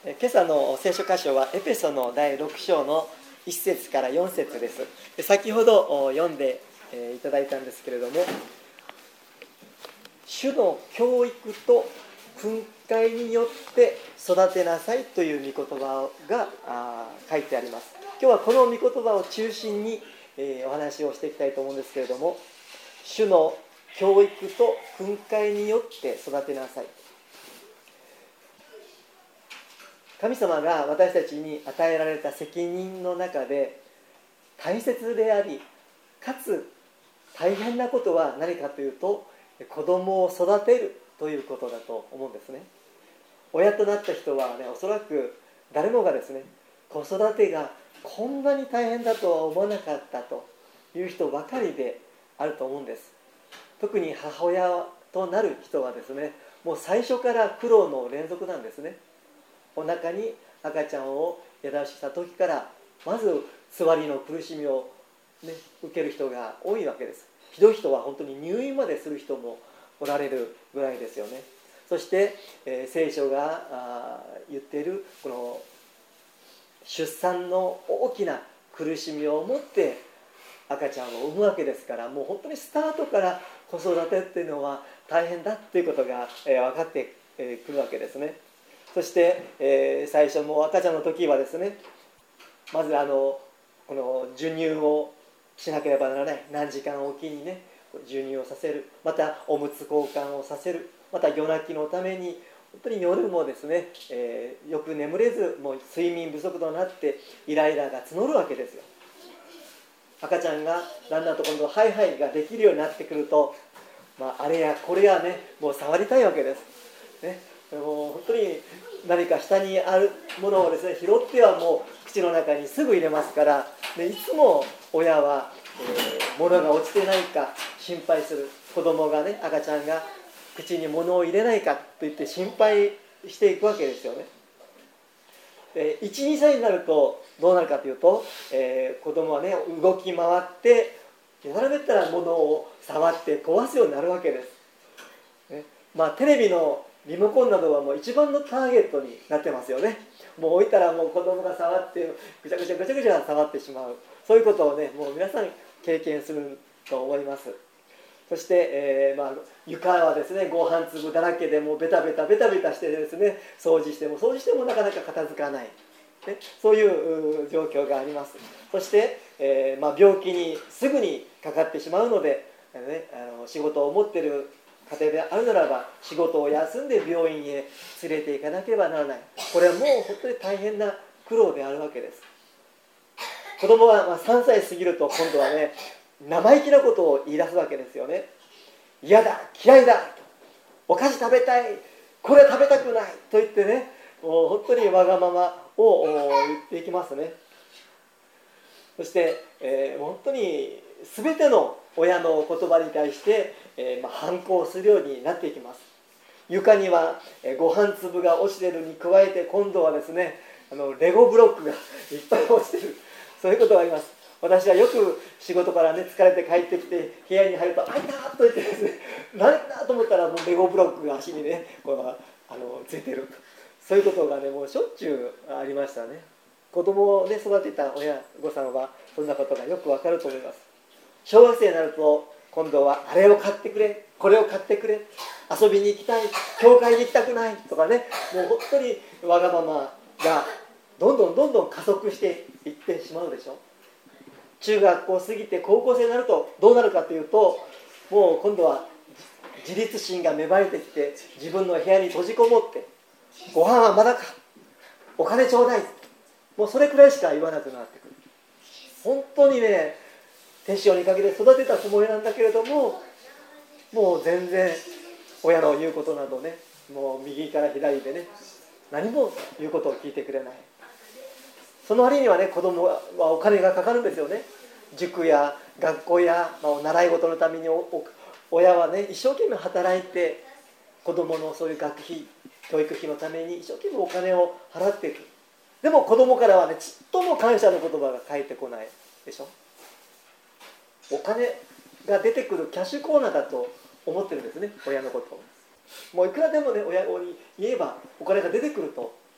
今朝の聖書箇所はエペソの第6章の1節から4節です。先ほど読んでいただいたんですけれども、主の教育と訓戒によって育てなさいという御言葉が書いてあります。今日はこの御言葉を中心にお話をしていきたいと思うんですけれども、主の教育と訓戒によって育てなさい。神様が私たちに与えられた責任の中で大切であり、かつ大変なことは何かというと、子供を育てるということだと思うんですね。親となった人はね、おそらく誰もがですね、子育てがこんなに大変だとは思わなかったという人ばかりであると思うんです。特に母親となる人はですね、もう最初から苦労の連続なんですね。お腹に赤ちゃんを宿した時からまずつわりの苦しみを、受ける人が多いわけです。ひどい人は本当に入院までする人もおられるぐらいですよね。そして、聖書が言っているこの出産の大きな苦しみを持って赤ちゃんを産むわけですから、もう本当にスタートから子育てっていうのは大変だっていうことが分かってくるわけですね。そして、最初も赤ちゃんの時はですね、まずこの授乳をしなければならない。何時間おきにね授乳をさせる、またおむつ交換をさせる、また夜泣きのために本当に夜もですね、よく眠れず、もう睡眠不足となってイライラが募るわけですよ。赤ちゃんがだんだんと今度ハイハイができるようになってくると、あれやこれやね、もう触りたいわけですね。もう本当に何か下にあるものをですね、拾ってはもう口の中にすぐ入れますから、いつも親は、物が落ちてないか心配する。子供がね、赤ちゃんが口に物を入れないかと言って心配していくわけですよね。1、2歳になるとどうなるかというと、子供はね動き回ってやられたら物を触って壊すようになるわけです、ね。テレビのリモコンなどはもう一番のターゲットになってますよね。もう置いたらもう子供が触ってぐちゃぐちゃぐちゃぐちゃ触ってしまう、そういうことをねもう皆さん経験すると思います。そして、床はですねご飯粒だらけでもうベタベタベタベタしてですね、掃除してもなかなか片付かない、ね、そういう状況があります。そして、病気にすぐにかかってしまうので、仕事を持っている家庭であるならば仕事を休んで病院へ連れて行かなければならない。これはもう本当に大変な苦労であるわけです。子供は3歳過ぎると今度はね生意気なことを言い出すわけですよね。嫌だ、嫌いだ、お菓子食べたい、これ食べたくないと言ってね、もう本当にわがままを言っていきますね。そして、本当に全ての親の言葉に対して、反抗するようになっていきます。床にはご飯粒が落ちているに加えて、今度はですねレゴブロックがいっぱい落ちている、そういうことがあります。私はよく仕事からね疲れて帰ってきて部屋に入ると「あいた!」と言ってですね、何だと思ったらもうレゴブロックが足にねついてると、そういうことがねもうしょっちゅうありましたね。子供をね育てた親御さんはそんなことがよくわかると思います。小学生になると今度はあれを買ってくれ、これを買ってくれ、遊びに行きたい、教会に行きたくないとかね、もう本当にわがままがどんどん加速していってしまうでしょ。中学校過ぎて高校生になるとどうなるかというと、もう今度は自立心が芽生えてきて、自分の部屋に閉じこもって、ご飯はまだか、お金ちょうだい、もうそれくらいしか言わなくなってくる。本当にね手塩にかけて育てたつもりなんだけれども、もう全然親の言うことなどね、もう右から左でね何も言うことを聞いてくれない。その割にはね子供はお金がかかるんですよね。塾や学校や、習い事のために親はね一生懸命働いて子供のそういう学費教育費のために一生懸命お金を払っていく。でも子供からはねちっとも感謝の言葉が返ってこないでしょ。お金が出てくるキャッシュコーナーだと思ってるんですね、親のことを。もういくらでもね親に言えばお金が出てくると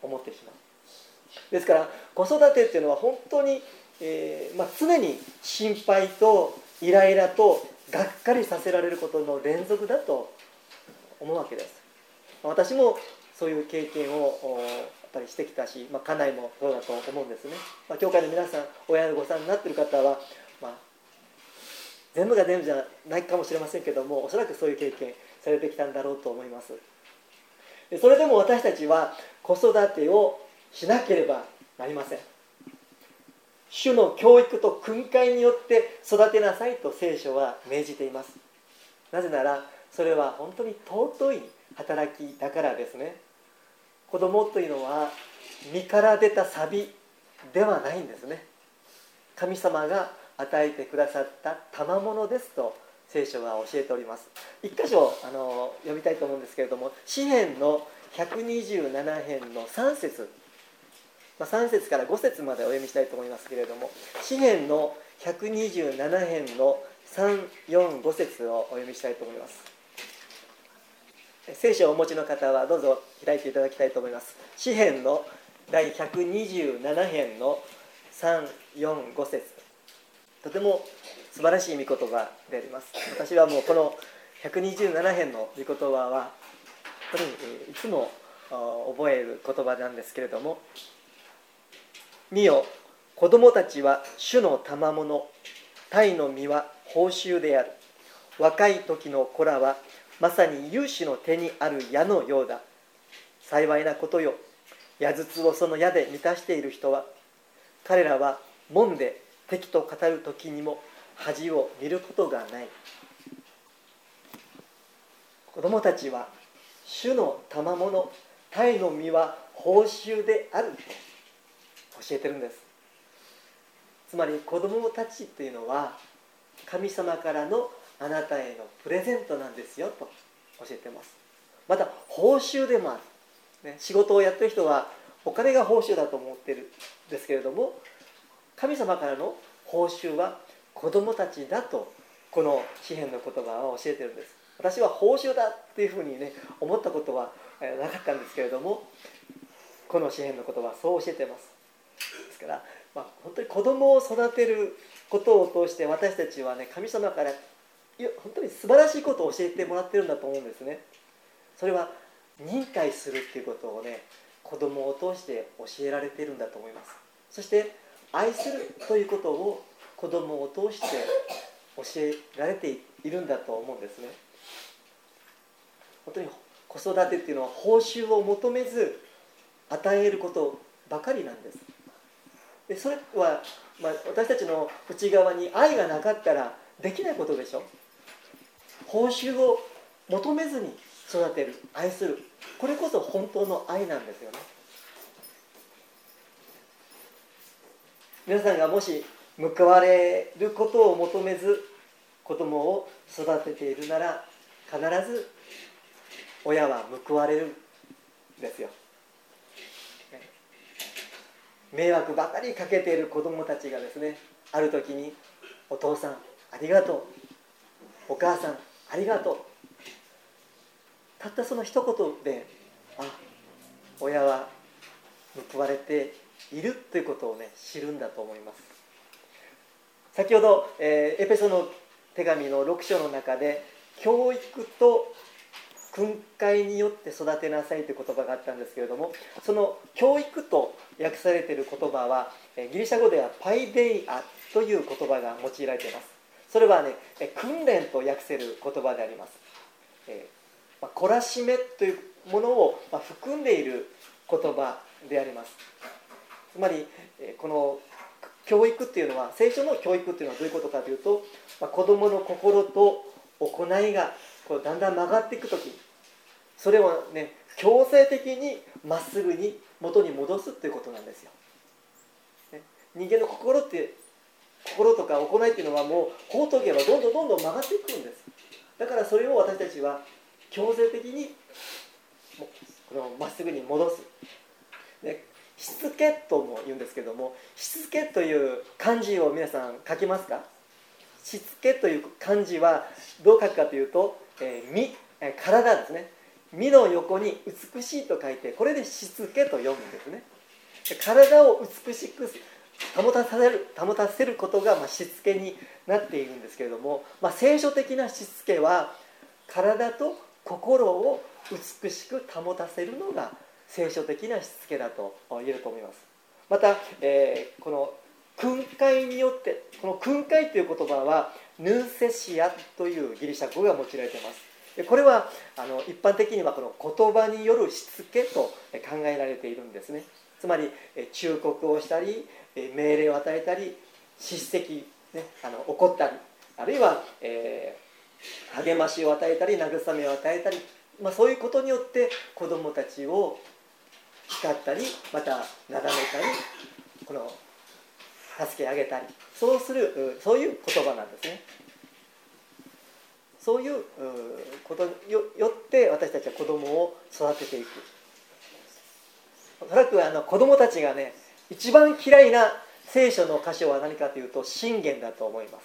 思ってしまう。ですから子育てっていうのは本当に、常に心配とイライラとがっかりさせられることの連続だと思うわけです。私もそういう経験をやっぱりしてきたし、家内もそうだと思うんですね。教会の皆さん、親御さんになっている方は、全部が全部じゃないかもしれませんけども、おそらくそういう経験されてきたんだろうと思います。それでも私たちは子育てをしなければなりません。主の教育と訓戒によって育てなさいと聖書は命じています。なぜならそれは本当に尊い働きだからですね。子供というのは身から出たサビではないんですね。神様が与えてくださった賜物ですと聖書は教えております。一箇所読みたいと思うんですけれども、詩編の127編の3節、3節から5節までお読みしたいと思いますけれども、詩編の127編の3、4、5節をお読みしたいと思います。聖書をお持ちの方はどうぞ開いていただきたいと思います。詩編の第127編の3、4、5節、とても素晴らしい御言葉であります。私はもうこの127編の御言葉は本当にいつも覚える言葉なんですけれども、見よ、子供たちは主の賜物、鯛の実は報酬である。若い時の子らはまさに勇士の手にある矢のようだ。幸いなことよ、矢筒をその矢で満たしている人は。彼らは門で敵と語る時にも恥を見ることがない。子供たちは主の賜物、鯛の実は報酬であると教えてるんです。つまり子供たちっていうのは神様からのあなたへのプレゼントなんですよと教えてます。また報酬でもある、仕事をやってる人はお金が報酬だと思ってるんですけれども、神様からの報酬は子供たちだとこの詩編の言葉は教えてるんです。私は報酬だっていうふうに思ったことはなかったんですけれども、この詩編の言葉はそう教えてます。ですから、本当に子供を育てることを通して私たちは神様から本当に素晴らしいことを教えてもらってるんだと思うんですね。それは忍耐するっていうことを子供を通して教えられているんだと思います。そして愛するということを子供を通して教えられているんだと思うんですね。本当に子育てっていうのは報酬を求めず与えることばかりなんです。でそれは、私たちの内側に愛がなかったらできないことでしょ。報酬を求めずに育てる、愛する、これこそ本当の愛なんですよね。皆さんがもし報われることを求めず子供を育てているなら、必ず親は報われるんですよ。迷惑ばかりかけている子供たちがですね、ある時にお父さんありがとう、お母さんありがとう、たったその一言で親は報われているということを知るんだと思います。先ほど、エペソの手紙の6章の中で教育と訓戒によって育てなさいという言葉があったんですけれども、その教育と訳されている言葉はギリシャ語ではパイデイアという言葉が用いられています。それは訓練と訳せる言葉であります。懲らしめというものを含んでいる言葉であります。つまりこの教育っていうのは、聖書の教育っていうのはどういうことかというと、子どもの心と行いがだんだん曲がっていくとき、それを強制的にまっすぐに元に戻すということなんですよ。人間の心とか行いっていうのはもう放っておけばどんどん曲がっていくんです。だからそれを私たちは強制的にまっすぐに戻す。しつけとも言うんですけども、しつけという漢字を皆さん書きますか？しつけという漢字はどう書くかというと、体ですね。 身の横に美しいと書いて、これでしつけと読むんですね。体を美しく保たせることがしつけになっているんですけれども、聖書的なしつけは体と心を美しく保たせるのが聖書的なしつけだと言えると思います。また、この訓戒によって、この訓戒という言葉はヌーセシアというギリシャ語が用いられています。これは一般的にはこの言葉によるしつけと考えられているんですね。つまり忠告をしたり、命令を与えたり、叱責、怒ったり、あるいは、励ましを与えたり、慰めを与えたり、そういうことによって子どもたちを叱ったり、またなだめたり、この助け上げたり、そういう言葉なんですね。そういうことによって私たちは子どもを育てていく。おそらく子どもたちがね、一番嫌いな聖書の箇所は何かというと箴言だと思います。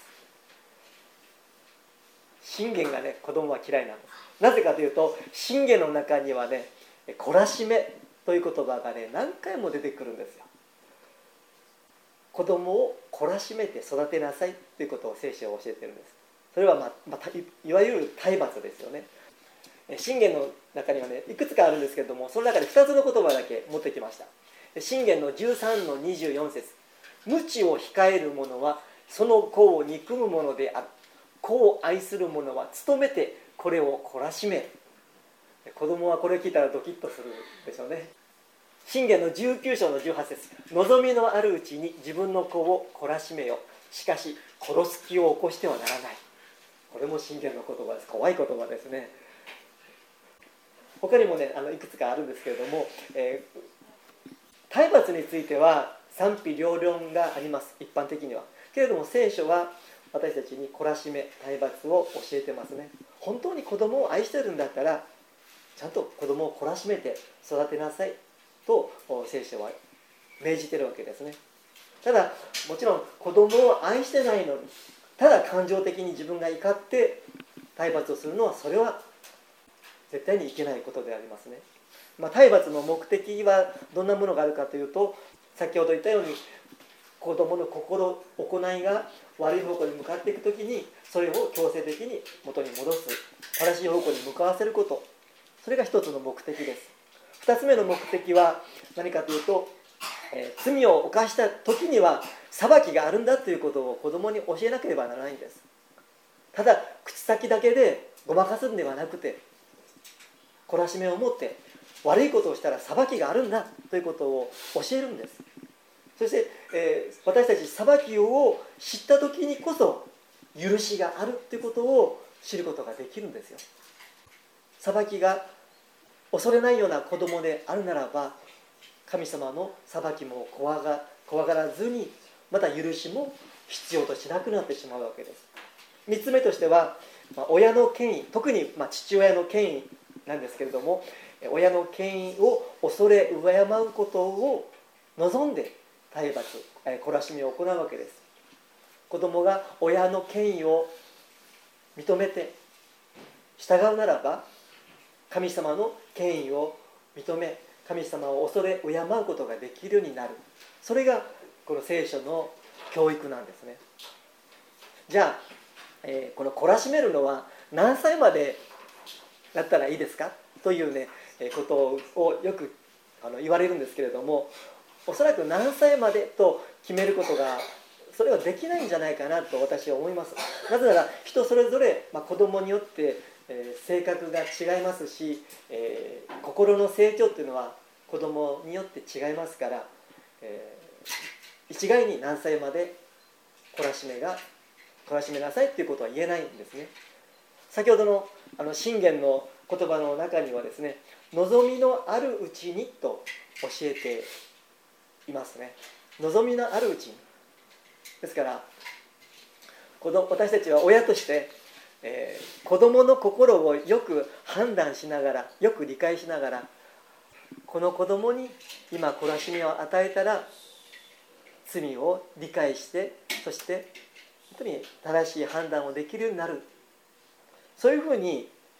箴言がね、子どもは嫌いなんです。なぜかというと、箴言の中にはね、懲らしめという言葉がね、何回も出てくるんですよ。子どもを懲らしめて育てなさいということを聖書は教えているんです。それは、いわゆる体罰ですよね。箴言の中にはね、いくつかあるんですけれども、その中で2つの言葉だけ持ってきました。箴言の13の24節、無知を控える者はその子を憎む者である。子を愛する者は努めてこれを懲らしめる。子供はこれを聞いたらドキッとするでしょうね。箴言の19章の18節、望みのあるうちに自分の子を懲らしめよ。しかし殺す気を起こしてはならない。これも箴言の言葉です。怖い言葉ですね。他にもね、いくつかあるんですけれども、体罰については賛否両論があります。一般的には。けれども聖書は私たちに懲らしめ、体罰を教えてますね。本当に子供を愛してるんだったら、ちゃんと子供を懲らしめて育てなさいと聖書は命じてるわけですね。ただもちろん子供を愛してないのに、ただ感情的に自分が怒って体罰をするのは、それは絶対にいけないことでありますね。体罰の目的はどんなものがあるかというと、先ほど言ったように子供の行いが悪い方向に向かっていくときに、それを強制的に元に戻す、正しい方向に向かわせること、それが一つの目的です。二つ目の目的は何かというと、罪を犯した時には裁きがあるんだということを子供に教えなければならないんです。ただ口先だけでごまかすんではなくて、懲らしめを持って悪いことをしたら裁きがあるんだということを教えるんです。そして、私たち裁きを知った時にこそ許しがあるということを知ることができるんですよ。裁きが恐れないような子供であるならば、神様の裁きも怖がらずに、また許しも必要としなくなってしまうわけです。3つ目としては、親の権威、特に父親の権威なんですけれども、親の権威を恐れ敬うことを望んで体罰、懲らしめを行うわけです。子供が親の権威を認めて従うならば、神様の権威を認め、神様を恐れ敬うことができるようになる。それがこの聖書の教育なんですね。じゃあ、この懲らしめるのは何歳までだったらいいですかというね、ことをよく言われるんですけれども、おそらく何歳までと決めることがそれはできないんじゃないかなと私は思います。なぜなら人それぞれ、子供によって性格が違いますし、心の成長っていうのは子供によって違いますから、一概に何歳まで懲らしめなさいっていうことは言えないんですね。先ほどの箴言の言葉の中にはですね、望みのあるうちにと教えていますね。望みのあるうちにですから、私たちは親として、子供の心をよく判断しながら、よく理解しながら、この子供に今懲らしめを与えたら罪を理解して、そして本当に正しい判断をできるようになる、そういうふうに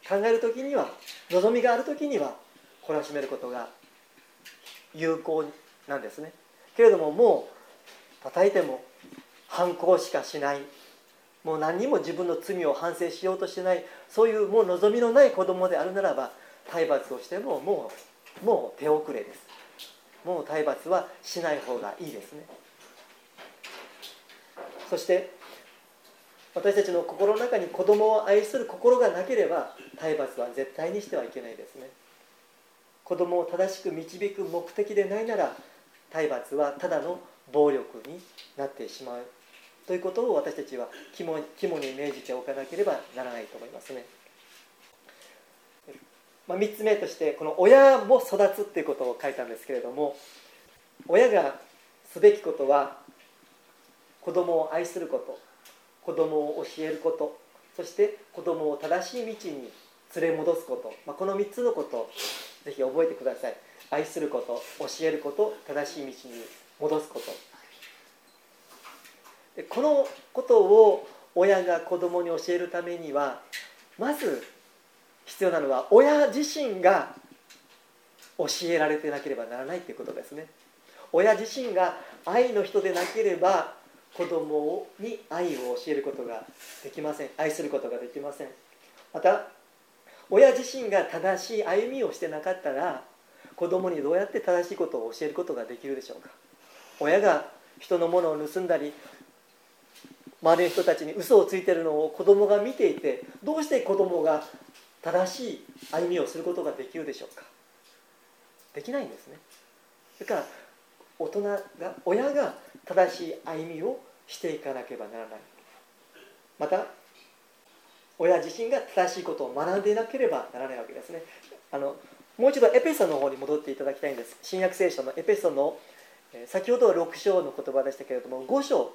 考える時には、望みがある時には懲らしめることが有効なんですね。けれども、もう叩いても反抗しかしない、もう何にも自分の罪を反省しようとしてない、そういうもう望みのない子供であるならば、体罰をしてももう手遅れです。もう体罰はしない方がいいですね。そして私たちの心の中に子供を愛する心がなければ、体罰は絶対にしてはいけないですね。子供を正しく導く目的でないなら、体罰はただの暴力になってしまうということを、私たちは肝に銘じておかなければならないと思いますね。3つ目として、この親も育つっていうことを書いたんですけれども、親がすべきことは子供を愛すること、子供を教えること、そして子供を正しい道に連れ戻すこと、この3つのことをぜひ覚えてください。愛すること、教えること、正しい道に戻すこと。でこのことを親が子供に教えるためには、まず必要なのは親自身が教えられてなければならないということですね。親自身が愛の人でなければ、子供に愛を教えることができません。愛することができません。また、親自身が正しい歩みをしてなかったら、子供にどうやって正しいことを教えることができるでしょうか。親が人のものを盗んだり、周りの人たちに嘘をついているのを子供が見ていて、どうして子供が正しい歩みをすることができるでしょうか。できないんですね。だから親が正しい歩みをしていかなければならない。また親自身が正しいことを学んでいなければならないわけですね。もう一度エペソの方に戻っていただきたいんです。新約聖書のエペソの先ほどは6章の言葉でしたけれども、5章、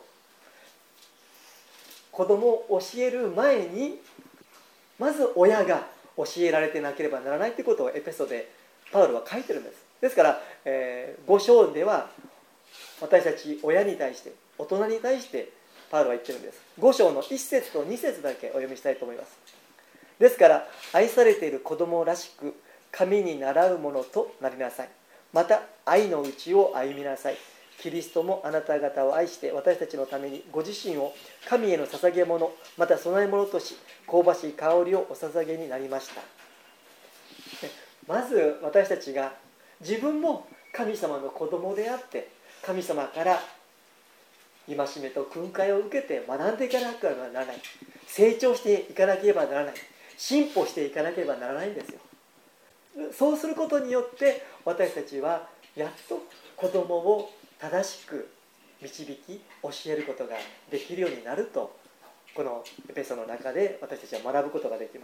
子供を教える前にまず親が教えられてなければならないということをエペソでパウロは書いてるんです。ですから、5章では私たち親に対して、大人に対してパウロは言ってるんです。5章の1節と2節だけお読みしたいと思います。ですから愛されている子供らしく神に倣うものとなりなさい。また愛のうちを歩みなさい。キリストもあなた方を愛して私たちのためにご自身を神への捧げ物、また供え物とし、香ばしい香りをお捧げになりました。まず私たちが自分も神様の子供であって、神様から戒めと訓戒を受けて学んでいかなければならない。成長していかなければならない。進歩していかなければならないんですよ。そうすることによって私たちはやっと子供を正しく導き教えることができるようになると、このエペソの中で私たちは学ぶことができます。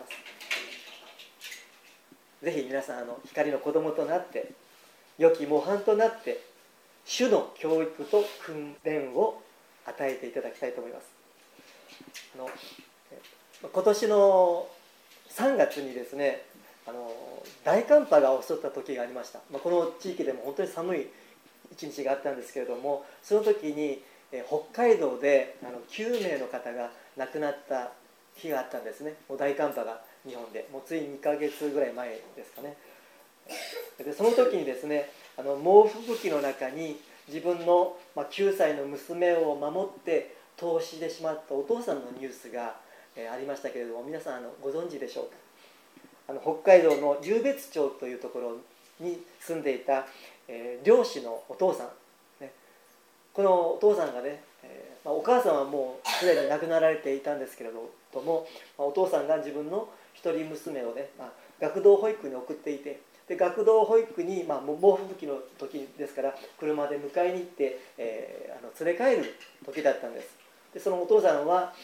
ぜひ皆さん光の子供となって、良き模範となって主の教育と訓練を与えていただきたいと思います。今年の3月にですね、大寒波が襲った時がありました。この地域でも本当に寒い一日があったんですけれども、その時に北海道で9名の方が亡くなった日があったんですね。もう大寒波が日本でもうつい2ヶ月ぐらい前ですかね。でその時にですね、猛吹雪の中に自分の9歳の娘を守って凍死でしまったお父さんのニュースがありましたけれども、皆さんご存知でしょうか。北海道の湧別町というところに住んでいた、漁師のお父さん、ね、このお父さんがね、お母さんはもうすでに亡くなられていたんですけれども、お父さんが自分の一人娘をね、学童保育に送っていて、で学童保育に、猛吹雪の時ですから車で迎えに行って、連れ帰る時だったんです。でそのお父さんは、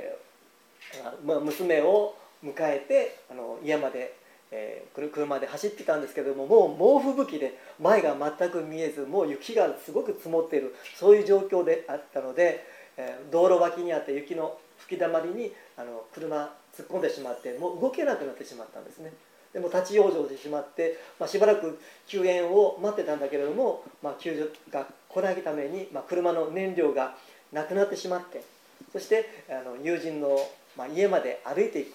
娘を迎えて家まで、車で走ってたんですけども、もう猛吹雪で前が全く見えず、もう雪がすごく積もっている、そういう状況であったので、道路脇にあった雪の吹きだまりに車突っ込んでしまって、もう動けなくなってしまったんですね。でも立ち往生してしまって、しばらく救援を待ってたんだけれども、救助が来ないために、車の燃料がなくなってしまって、そして友人の家まで歩いていく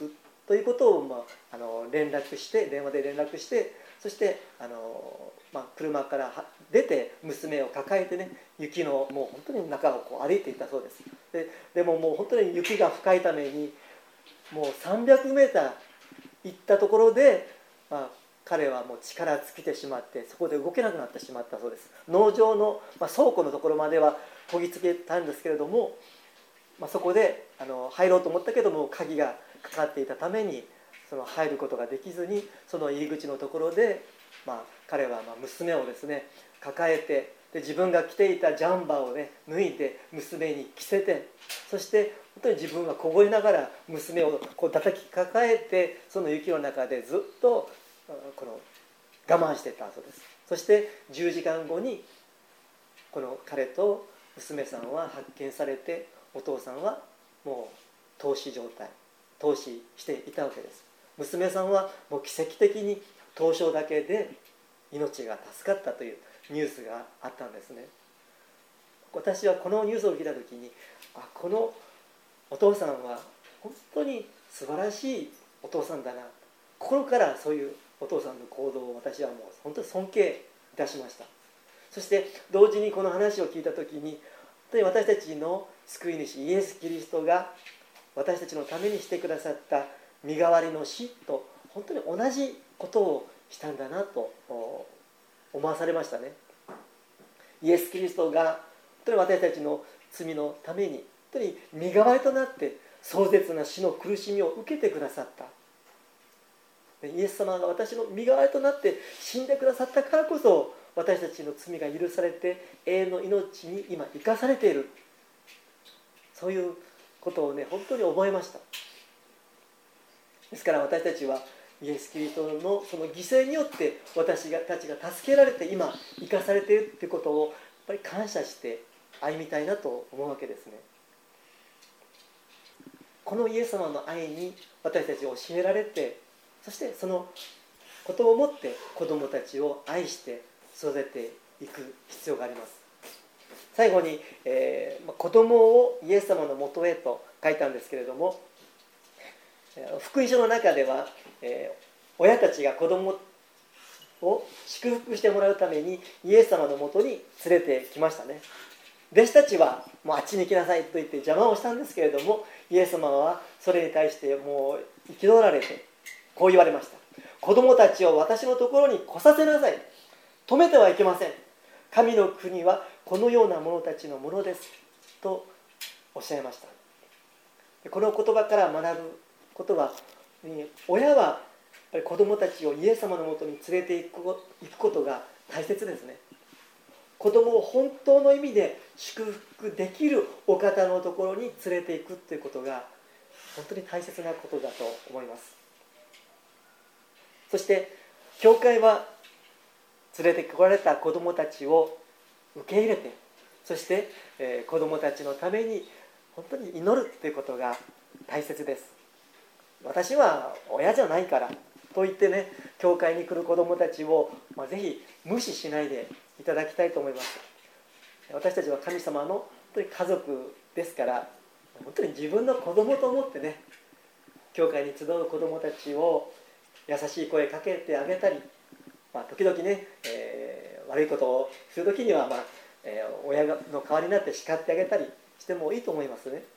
ということを、電話で連絡して、そして車から出て娘を抱えてね、雪のもう本当に中をこう歩いていったそうです。でももう本当に雪が深いためにもう300メーター行ったところで、彼はもう力尽きてしまって、そこで動けなくなってしまったそうです。農場の、倉庫のところまではこぎつけたんですけれども、そこで入ろうと思ったけども鍵がかかっていたために入ることができずに、その入り口のところで、彼は娘をですね抱えて、で自分が着ていたジャンバーをね脱いで娘に着せて、そして本当に自分は凍えながら娘をこう叩きかかえて、その雪の中でずっと我慢してたそうです。そして10時間後にこの彼と娘さんは発見されて、お父さんはもう凍死していたわけです。娘さんはもう奇跡的に凍傷だけで命が助かったというニュースがあったんですね。私はこのニュースを聞いた時に、このお父さんは本当に素晴らしいお父さんだな、心からそういうお父さんの行動を私はもう本当に尊敬いたしました。そして同時にこの話を聞いた時に、本当に私たちの救い主イエス・キリストが私たちのためにしてくださった身代わりの死と本当に同じことをしたんだなと思わされましたね。イエス・キリストが本当に私たちの罪のために本当に身代わりとなって壮絶な死の苦しみを受けてくださった。イエス様が私の身代わりとなって死んでくださったからこそ、私たちの罪が許されて永遠の命に今生かされている、そういうことをね本当に覚えました。ですから私たちはイエス・キリストのその犠牲によって私たちが助けられて今生かされているということをやっぱり感謝して歩みたいなと思うわけですね。このイエス様の愛に私たち教えられて、そしてそのことをもって子どもたちを愛して育てていく必要があります。最後に、子供をイエス様のもとへと書いたんですけれども、福音書の中では、親たちが子供を祝福してもらうためにイエス様のもとに連れてきましたね。弟子たちはもうあっちに行きなさいと言って邪魔をしたんですけれども、イエス様はそれに対してもう憤られてこう言われました。子供たちを私のところに来させなさい。止めてはいけません。神の国はこのような者たちのものですとおっしゃいました。この言葉から学ぶことは、親は子供たちをイエス様のもとに連れて行くことが大切ですね。子供を本当の意味で祝福できるお方のところに連れて行くということが本当に大切なことだと思います。そして教会は連れてこられた子供たちを受け入れて、そして、子供たちのために本当に祈るということが大切です。私は親じゃないからと言ってね、教会に来る子供たちを、ぜひ無視しないでいただきたいと思います。私たちは神様の本当に家族ですから、本当に自分の子供と思ってね、教会に集う子供たちを優しい声かけてあげたり、時々ね、悪いことをする時には、親の代わりになって叱ってあげたりしてもいいと思いますね。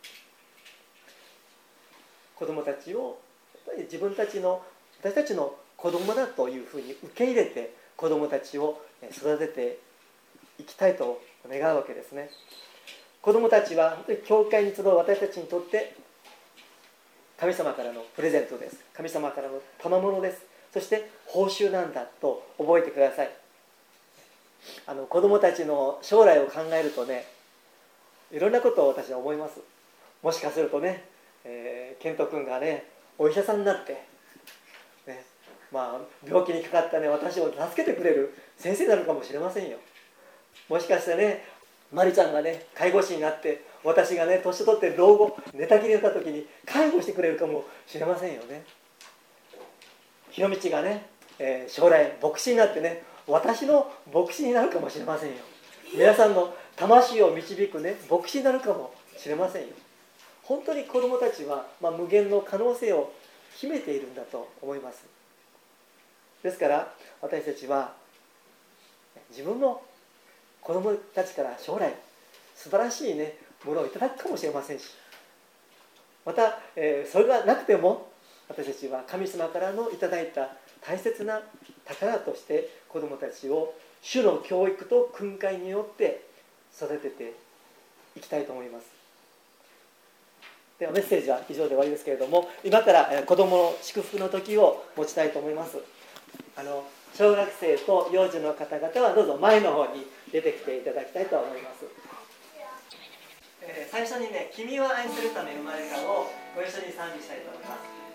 子供たちをやっぱり私たちの子供だというふうに受け入れて、子供たちを育てていきたいと願うわけですね。子供たちは本当に教会に集う私たちにとって神様からのプレゼントです。神様からの賜物です。そして報酬なんだと覚えてください。子供たちの将来を考えるとね、いろんなことを私は思います。もしかするとね、健人君がねお医者さんになって、ね、病気にかかったね私を助けてくれる先生になるかもしれませんよ。もしかしてねマリちゃんがね介護士になって、私がね年取って老後寝たきりになった時に介護してくれるかもしれませんよね。ひろみちがね、将来牧師になってね私の牧師になるかもしれませんよ。皆さんの魂を導くね牧師になるかもしれませんよ。本当に子どもたちは、無限の可能性を秘めているんだと思います。ですから私たちは自分の子供たちから将来素晴らしいものをいただくかもしれませんし、また、それがなくても私たちは神様からのいただいた大切な宝として子供たちを主の教育と訓戒によって育てていきたいと思います。ではメッセージは以上で終わりですけれども、今から子供の祝福の時を持ちたいと思います。小学生と幼児の方々はどうぞ前の方に出てきていただきたいと思います。最初に君を愛するため生まれたをご一緒に賛美したいと思います。